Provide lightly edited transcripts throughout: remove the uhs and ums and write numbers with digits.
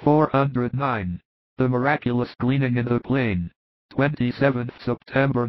409. The Miraculous Gleaning in the Plain. 27th September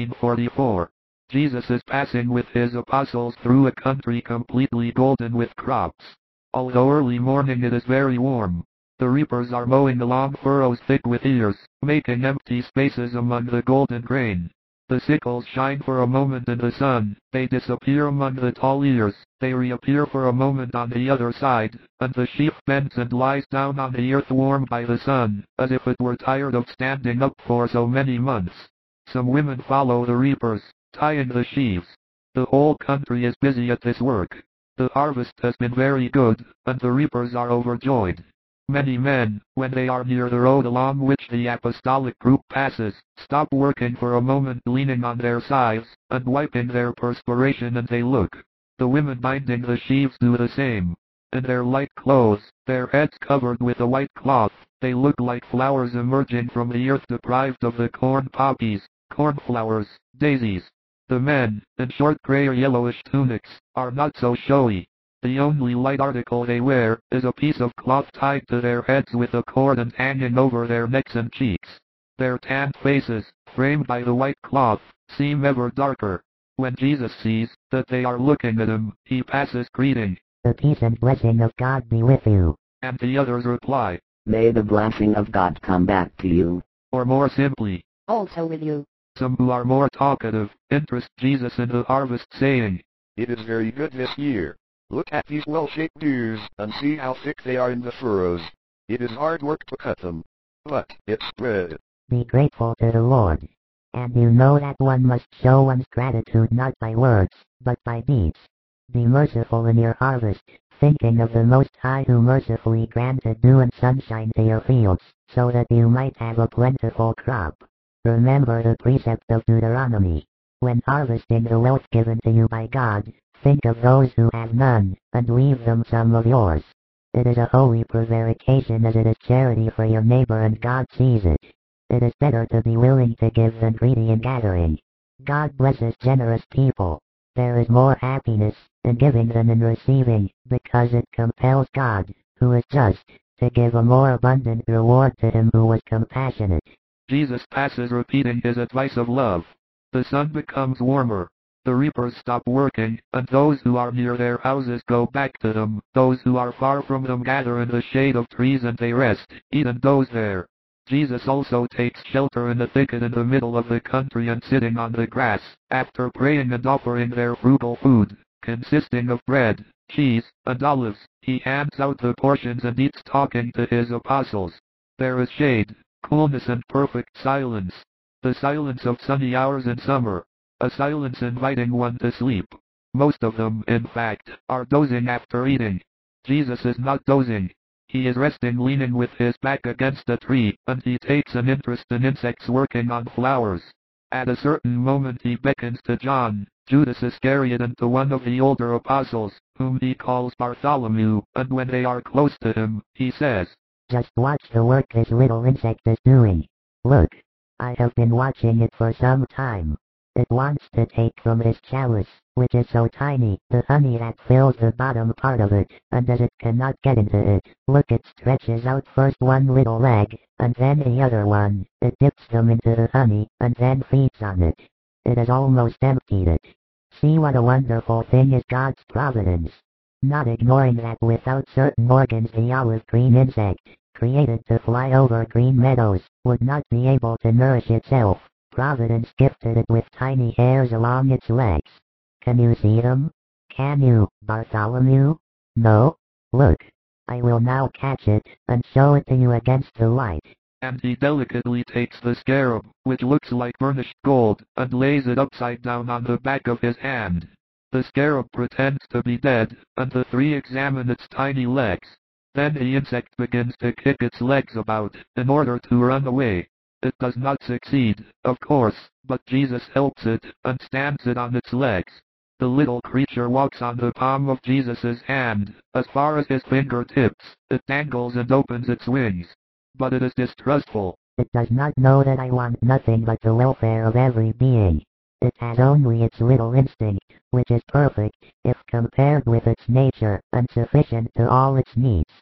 1944. Jesus is passing with his apostles through a country completely golden with crops. Although early morning it is very warm. The reapers are mowing the long furrows thick with ears, making empty spaces among the golden grain. The sickles shine for a moment in the sun, they disappear among the tall ears, they reappear for a moment on the other side, and the sheaf bends and lies down on the earth warmed by the sun, as if it were tired of standing up for so many months. Some women follow the reapers, tying the sheaves. The whole country is busy at this work. The harvest has been very good, and the reapers are overjoyed. Many men, when they are near the road along which the apostolic group passes, stop working for a moment leaning on their scythes, and wiping their perspiration, and they look. The women binding the sheaves do the same. In their light clothes, their heads covered with a white cloth, they look like flowers emerging from the earth deprived of the corn poppies, cornflowers, daisies. The men, in short gray or yellowish tunics, are not so showy. The only light article they wear is a piece of cloth tied to their heads with a cord and hanging over their necks and cheeks. Their tanned faces, framed by the white cloth, seem ever darker. When Jesus sees that they are looking at him, he passes greeting. The peace and blessing of God be with you. And the others reply, May the blessing of God come back to you. Or more simply, also with you. Some who are more talkative interest Jesus in the harvest, saying, It is very good this year. Look at these well-shaped ears, and see how thick they are in the furrows. It is hard work to cut them, but it's spread. Be grateful to the Lord. And you know that one must show one's gratitude not by words, but by deeds. Be merciful in your harvest, thinking of the Most High who mercifully granted dew and sunshine to your fields, so that you might have a plentiful crop. Remember the precept of Deuteronomy. When harvesting the wealth given to you by God, think of those who have none, and leave them some of yours. It is a holy prevarication as it is charity for your neighbor, and God sees it. It is better to be willing to give than greedy in gathering. God blesses generous people. There is more happiness in giving than in receiving, because it compels God, who is just, to give a more abundant reward to him who was compassionate. Jesus passes repeating his advice of love. The sun becomes warmer. The reapers stop working, and those who are near their houses go back to them. Those who are far from them gather in the shade of trees and they rest, eat and doze there. Jesus also takes shelter in a thicket in the middle of the country, and sitting on the grass, after praying and offering their frugal food, consisting of bread, cheese, and olives, he hands out the portions and eats, talking to his apostles. There is shade, coolness, and perfect silence. The silence of sunny hours in summer. A silence inviting one to sleep. Most of them, in fact, are dozing after eating. Jesus is not dozing. He is resting, leaning with his back against a tree, and he takes an interest in insects working on flowers. At a certain moment he beckons to John, Judas Iscariot, and to one of the older apostles, whom he calls Bartholomew, and when they are close to him, he says, Just watch the work this little insect is doing. Look, I have been watching it for some time. It wants to take from its chalice, which is so tiny, the honey that fills the bottom part of it, and as it cannot get into it, look, it stretches out first one little leg, and then the other one. It dips them into the honey, and then feeds on it. It has almost emptied it. See what a wonderful thing is God's providence. Not ignoring that without certain organs the olive green insect, created to fly over green meadows, would not be able to nourish itself. Providence gifted it with tiny hairs along its legs. Can you see them? Can you, Bartholomew? No? Look. I will now catch it, and show it to you against the light. And he delicately takes the scarab, which looks like burnished gold, and lays it upside down on the back of his hand. The scarab pretends to be dead, and the three examine its tiny legs. Then the insect begins to kick its legs about, in order to run away. It does not succeed, of course, but Jesus helps it, and stands it on its legs. The little creature walks on the palm of Jesus' hand, as far as his fingertips. It dangles and opens its wings. But it is distrustful. It does not know that I want nothing but the welfare of every being. It has only its little instinct, which is perfect, if compared with its nature, and sufficient to all its needs.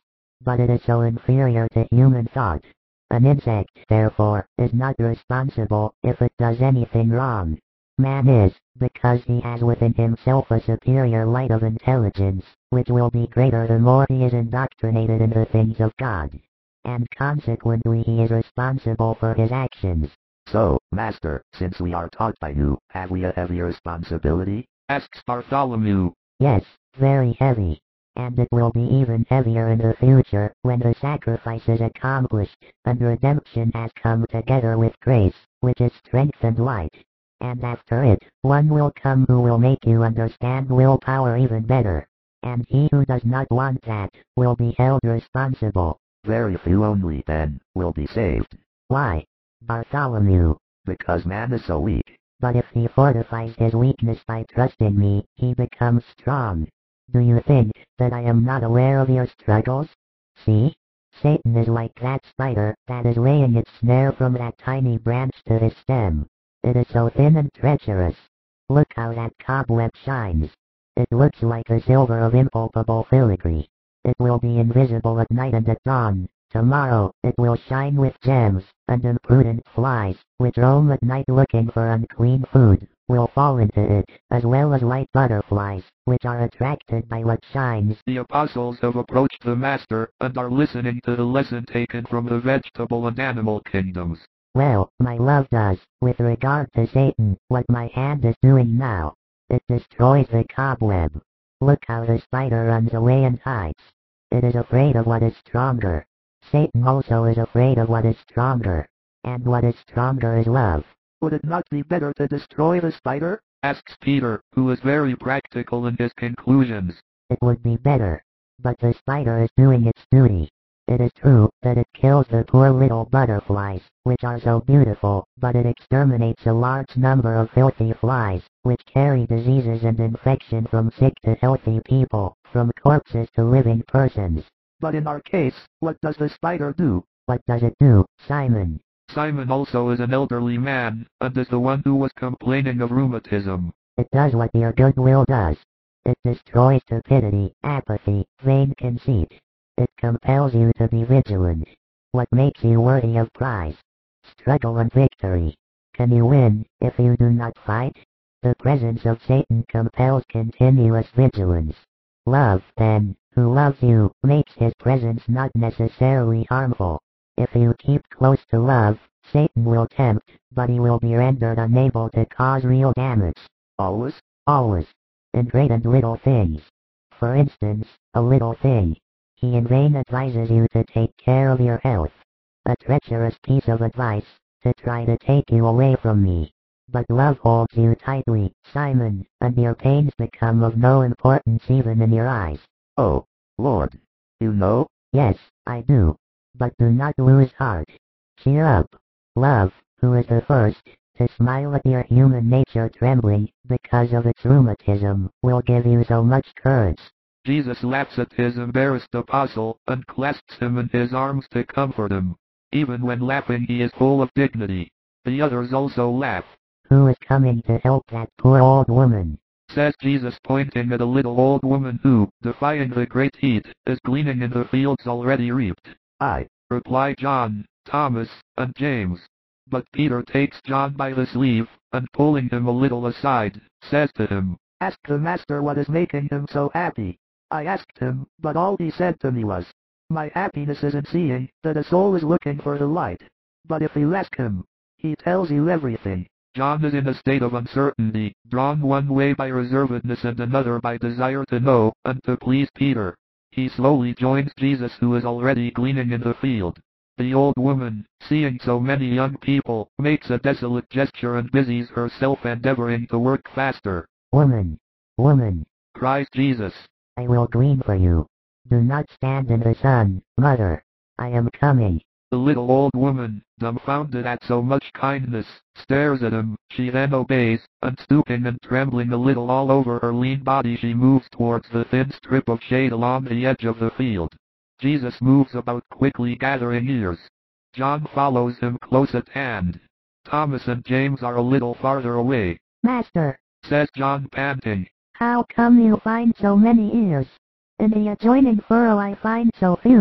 but it is so inferior to human thought. An insect, therefore, is not responsible if it does anything wrong. Man is, because he has within himself a superior light of intelligence, which will be greater the more he is indoctrinated in the things of God. And consequently he is responsible for his actions. So, Master, since we are taught by you, have we a heavy responsibility? Asks Bartholomew. Yes, very heavy. And it will be even heavier in the future, when the sacrifice is accomplished, and redemption has come together with grace, which is strength and light. And after it, one will come who will make you understand willpower even better. And he who does not want that, will be held responsible. Very few only, then, will be saved. Why, Bartholomew? Because man is so weak. But if he fortifies his weakness by trusting me, he becomes strong. Do you think that I am not aware of your struggles? See? Satan is like that spider that is laying its snare from that tiny branch to his stem. It is so thin and treacherous. Look how that cobweb shines. It looks like the silver of impalpable filigree. It will be invisible at night and at dawn. Tomorrow, it will shine with gems, and imprudent flies, which roam at night looking for unclean food, will fall into it, as well as light butterflies, which are attracted by what shines. The apostles have approached the Master, and are listening to the lesson taken from the vegetable and animal kingdoms. Well, my love does, with regard to Satan, what my hand is doing now. It destroys the cobweb. Look how the spider runs away and hides. It is afraid of what is stronger. Satan also is afraid of what is stronger. And what is stronger is love. Would it not be better to destroy the spider? Asks Peter, who is very practical in his conclusions. It would be better. But the spider is doing its duty. It is true that it kills the poor little butterflies, which are so beautiful, but it exterminates a large number of filthy flies, which carry diseases and infection from sick to healthy people, from corpses to living persons. But in our case, what does the spider do? What does it do, Simon? Simon also is an elderly man, and is the one who was complaining of rheumatism. It does what your good will does. It destroys stupidity, apathy, vain conceit. It compels you to be vigilant. What makes you worthy of prize? Struggle and victory. Can you win, if you do not fight? The presence of Satan compels continuous vigilance. Love, then, who loves you, makes his presence not necessarily harmful. If you keep close to love, Satan will tempt, but he will be rendered unable to cause real damage. Always? Always. In great and little things. For instance, a little thing. He in vain advises you to take care of your health. A treacherous piece of advice, to try to take you away from me. But love holds you tightly, Simon, and your pains become of no importance even in your eyes. Oh, Lord. You know? Yes, I do. But do not lose heart. Cheer up. Love, who is the first to smile at your human nature trembling because of its rheumatism, will give you so much courage. Jesus laughs at his embarrassed apostle, and clasps him in his arms to comfort him. Even when laughing he is full of dignity. The others also laugh. Who is coming to help that poor old woman? Says Jesus, pointing at a little old woman who, defying the great heat, is gleaning in the fields already reaped. I, reply John, Thomas, and James. But Peter takes John by the sleeve, and pulling him a little aside, says to him, Ask the Master what is making him so happy. I asked him, but all he said to me was, My happiness is in seeing that a soul is looking for the light. But if you ask him, he tells you everything. John is in a state of uncertainty, drawn one way by reservedness and another by desire to know, and to please Peter. He slowly joins Jesus, who is already gleaning in the field. The old woman, seeing so many young people, makes a desolate gesture and busies herself endeavoring to work faster. Woman! Woman! Cries Jesus. I will glean for you. Do not stand in the sun, mother. I am coming. The little old woman, dumbfounded at so much kindness, stares at him. She then obeys, and stooping and trembling a little all over her lean body, she moves towards the thin strip of shade along the edge of the field. Jesus moves about quickly, gathering ears. John follows him close at hand. Thomas and James are a little farther away. Master, says John, panting. How come you find so many ears? In the adjoining furrow I find so few.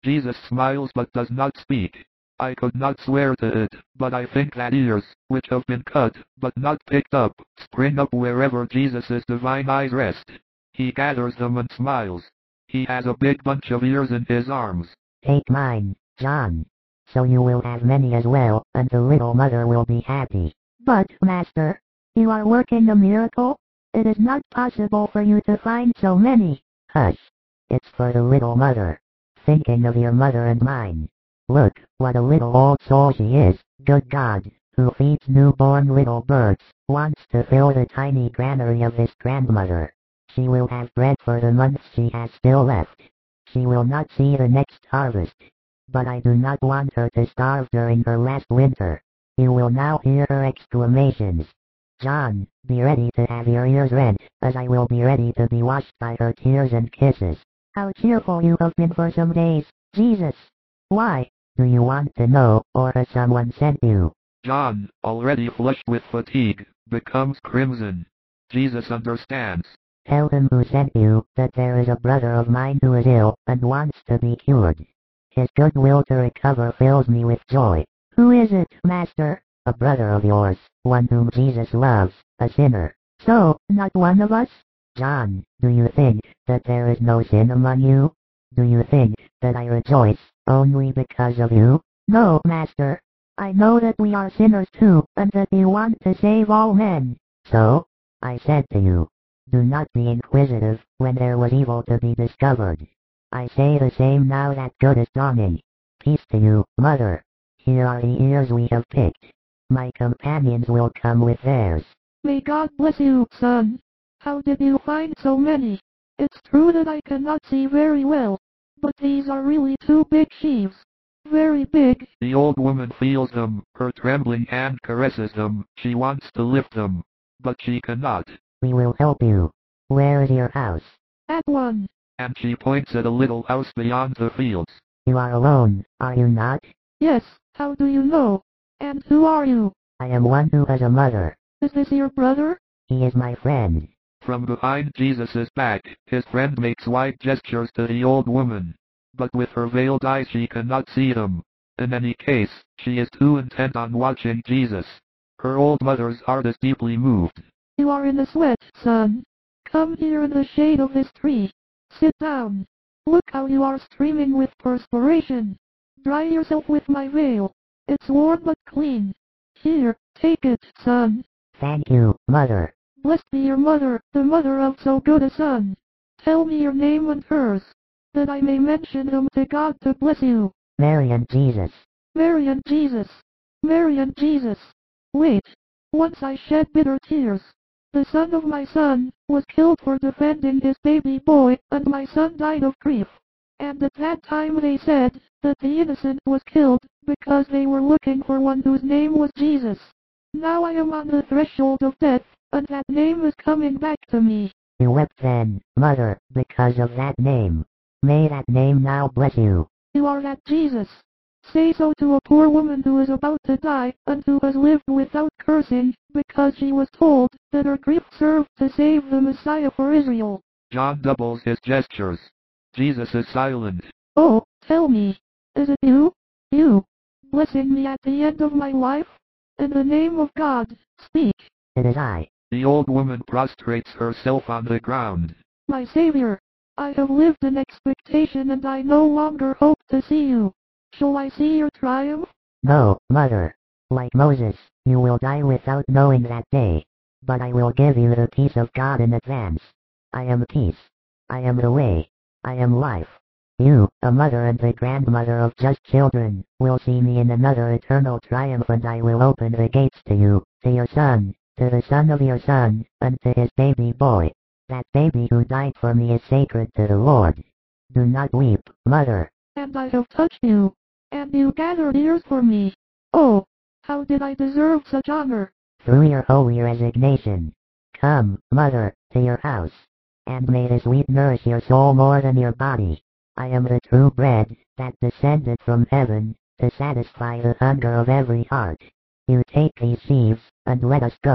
Jesus smiles but does not speak. I could not swear to it, but I think that ears, which have been cut, but not picked up, spring up wherever Jesus' divine eyes rest. He gathers them and smiles. He has a big bunch of ears in his arms. Take mine, John. So you will have many as well, and the little mother will be happy. But, Master, you are working a miracle? It is not possible for you to find so many. Hush. It's for the little mother. Thinking of your mother and mine. Look, what a little old soul she is. Good God, who feeds newborn little birds, wants to fill the tiny granary of his grandmother. She will have bread for the months she has still left. She will not see the next harvest. But I do not want her to starve during her last winter. You will now hear her exclamations. John, be ready to have your ears rent, as I will be ready to be washed by her tears and kisses. How cheerful you have been for some days, Jesus. Why? Do you want to know, or has someone sent you? John, already flushed with fatigue, becomes crimson. Jesus understands. Tell him who sent you that there is a brother of mine who is ill and wants to be cured. His goodwill to recover fills me with joy. Who is it, Master? A brother of yours, one whom Jesus loves, a sinner. So, not one of us? John, do you think that there is no sin among you? Do you think that I rejoice only because of you? No, Master. I know that we are sinners too, and that you want to save all men. So, I said to you, do not be inquisitive when there was evil to be discovered. I say the same now that good is dawning. Peace to you, Mother. Here are the ears we have picked. My companions will come with theirs. May God bless you, son. How did you find so many? It's true that I cannot see very well, but these are really two big sheaves. Very big. The old woman feels them, her trembling hand caresses them, she wants to lift them, but she cannot. We will help you. Where is your house? At one. And she points at a little house beyond the fields. You are alone, are you not? Yes, how do you know? And who are you? I am one who has a mother. Is this your brother? He is my friend. From behind Jesus' back, his friend makes wide gestures to the old woman. But with her veiled eyes she cannot see him. In any case, she is too intent on watching Jesus. Her old mother's heart is deeply moved. You are in a sweat, son. Come here in the shade of this tree. Sit down. Look how you are streaming with perspiration. Dry yourself with my veil. It's warm but clean. Here, take it, son. Thank you, Mother. Blessed be your mother, the mother of so good a son. Tell me your name and hers, that I may mention them to God to bless you. Mary and Jesus. Mary and Jesus. Mary and Jesus. Wait. Once I shed bitter tears. The son of my son was killed for defending his baby boy, and my son died of grief. And at that time they said that the innocent was killed because they were looking for one whose name was Jesus. Now I am on the threshold of death, and that name is coming back to me. You wept then, Mother, because of that name. May that name now bless you. You are that Jesus. Say so to a poor woman who is about to die, and who has lived without cursing, because she was told that her grief served to save the Messiah for Israel. John doubles his gestures. Jesus is silent. Oh, tell me, is it you? You, blessing me at the end of my life? In the name of God, speak. It is I. The old woman prostrates herself on the ground. My Savior, I have lived in expectation and I no longer hope to see you. Shall I see your triumph? No, Mother. Like Moses, you will die without knowing that day. But I will give you the peace of God in advance. I am peace. I am the way. I am life. You, a mother and the grandmother of just children, will see me in another eternal triumph, and I will open the gates to you, to your son, to the son of your son, and to his baby boy. That baby who died for me is sacred to the Lord. Do not weep, Mother. And I have touched you, and you gathered ears for me. Oh, how did I deserve such honor? Through your holy resignation. Come, Mother, to your house. And may this wheat nourish your soul more than your body. I am the true bread that descended from heaven to satisfy the hunger of every heart. You take these sheaves, and let us go.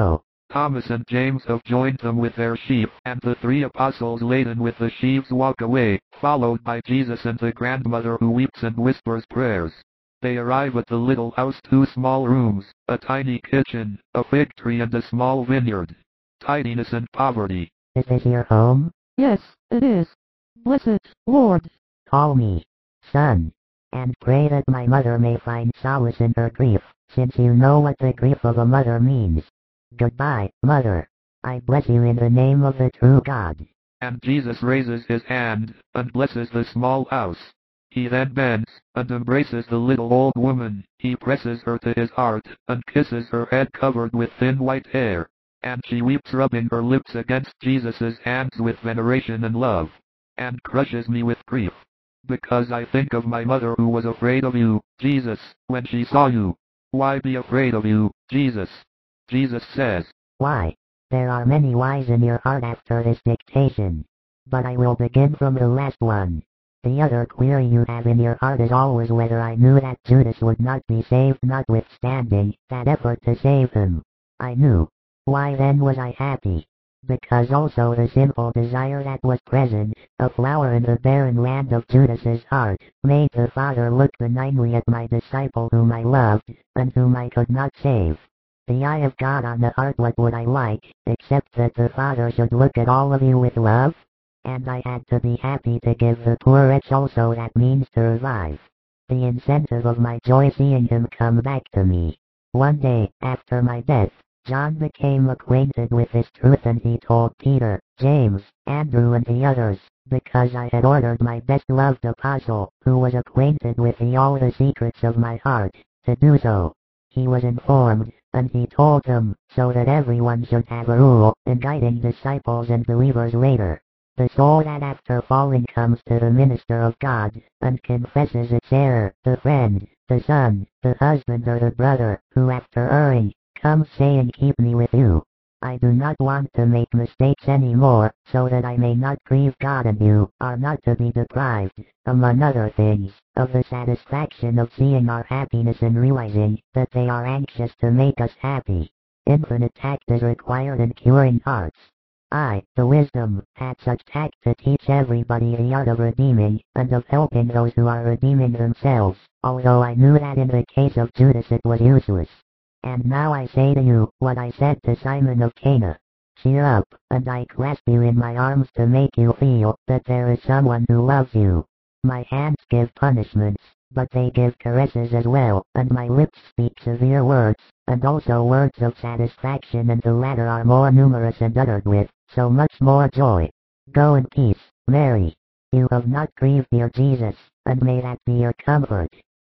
Thomas and James have joined them with their sheep, and the 3 apostles laden with the sheaves walk away, followed by Jesus and the grandmother who weeps and whispers prayers. They arrive at the little house, 2 small rooms, a tiny kitchen, a fig tree and a small vineyard. Tidiness and poverty. Is this your home? Yes, it is. Bless it, Lord. Call me son, and pray that my mother may find solace in her grief, since you know what the grief of a mother means. Goodbye, mother. I bless you in the name of the true God. And Jesus raises his hand, and blesses the small house. He then bends, and embraces the little old woman. He presses her to his heart, and kisses her head covered with thin white hair. And she weeps, rubbing her lips against Jesus' hands with veneration and love. And crushes me with grief. Because I think of my mother who was afraid of you, Jesus, when she saw you. Why be afraid of you, Jesus? Jesus says, Why? There are many whys in your heart after this dictation. But I will begin from the last one. The other query you have in your heart is always whether I knew that Judas would not be saved, notwithstanding that effort to save him. I knew. Why then was I happy? Because also the simple desire that was present, a flower in the barren land of Judas's heart, made the Father look benignly at my disciple whom I loved, and whom I could not save. The eye of God on the heart, what would I like, except that the Father should look at all of you with love? And I had to be happy to give the poor wretch also that means to revive. The incentive of my joy seeing him come back to me. One day, after my death, John became acquainted with this truth, and he told Peter, James, Andrew and the others, because I had ordered my best-loved apostle, who was acquainted with all the secrets of my heart, to do so. He was informed, and he told them, so that everyone should have a rule in guiding disciples and believers later. The soul that after falling comes to the minister of God, and confesses its error, the friend, the son, the husband or the brother, who after erring, comes saying, keep me with you. I do not want to make mistakes anymore, so that I may not grieve God, and you are not to be deprived, among other things, of the satisfaction of seeing our happiness and realizing that they are anxious to make us happy. Infinite tact is required in curing hearts. I, the wisdom, had such tact to teach everybody the art of redeeming, and of helping those who are redeeming themselves, although I knew that in the case of Judas it was useless. And now I say to you, what I said to Simon of Cana. Cheer up, and I clasp you in my arms to make you feel that there is someone who loves you. My hands give punishments, but they give caresses as well, and my lips speak severe words, and also words of satisfaction, and the latter are more numerous and uttered with so much more joy. Go in peace, Mary. You have not grieved your Jesus, and may that be your comfort.